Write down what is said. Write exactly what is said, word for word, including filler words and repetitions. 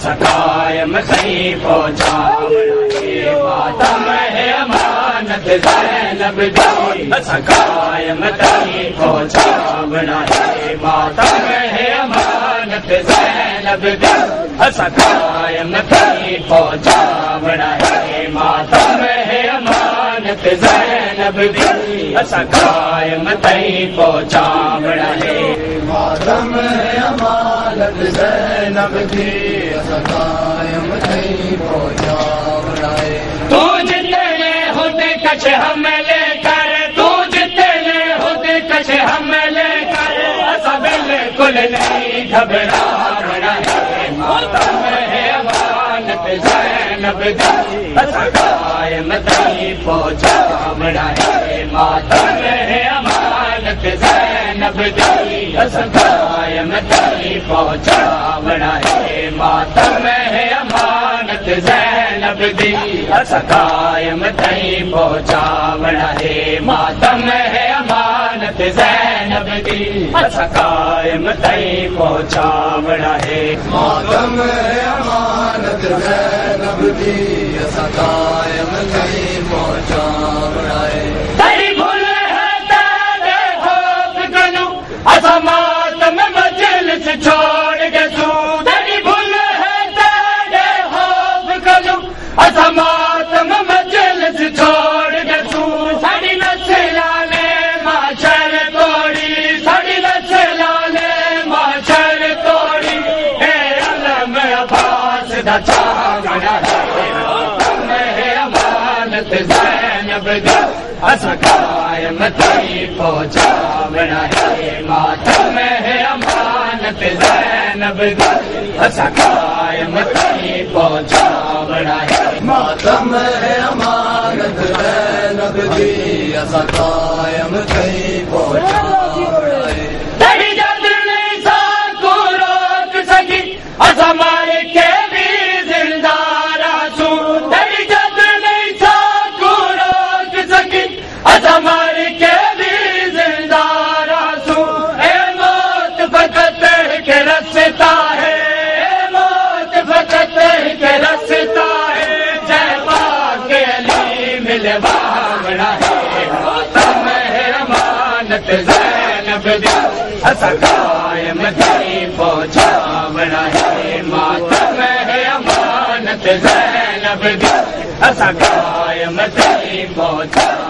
असा कायम कहीं पहुँचावड़ाए मातम है अमानत ज़ैनब दी असा कायम कहीं पहुँचावड़ाए मातम है अमानत ज़ैनब दी असा कायम कहीं पहुँचावड़ाए मातम है अमानत ज़ैनब दी असा कायम कहीं पहुँचावड़ाए मातम है अमानत ज़ैनब दी असा कायम कहीं पहुँचावड़ाए तू जितने खुद कछ हमले कर तू जितने खुद कछ हमले कर असा बिल्कुल नहीं घबरावना है मातम है अमानत ज़ैनब दी असा कायम कहीं पहुँचावना है मातम है अमानत ज़ैनब दी असा कायम कहीं पहुँचावना है मातम है अमानत ज़ैनब दी असा कायम कहीं पहुँचावना है मातम है अमानत ज़ैनब दी असा कायम कहीं पहुँचावना है मातम है अमानत ज़ैनब दी असा कायम कहीं पहुँचावड़ाए तेरी भूल है तेरे खौफ करूं असा मातम मजलिस छोड़ के तू तेरी भूल है तेरे खौफ करूं असा मातम मजलिस छोड़ के तू साड़ी नस्ला ने माशर तोड़ी साड़ी नस्ला ने माशर तोड़ी हे अलम अब्बास दा चांगड़ा है अमानत ज़ैनब दी असा कायम कहीं पहुँचावना है मातम है अमानत ज़ैनब दी असा कायम कहीं पहुँचावना है मातम है अमानत ज़ैनब दी असा कायम कहीं पहुँचावड़ाए तेरी जद नहीं साकू रोक सकी असा मार के भी जिंदा रासू तेरी जद नहीं साकू रोक सकी असा मार के भी जिंदा रासू ए मौत फकत के रस्ता है ए मौत फकत के रस्ता है जय पाक अली मिलवावना है मातम है अमानत ज़ैनब दी असा कायम कहीं पहुँचावना है मातम है अमानत ज़ैनब दी असा कायम कहीं पहुँचा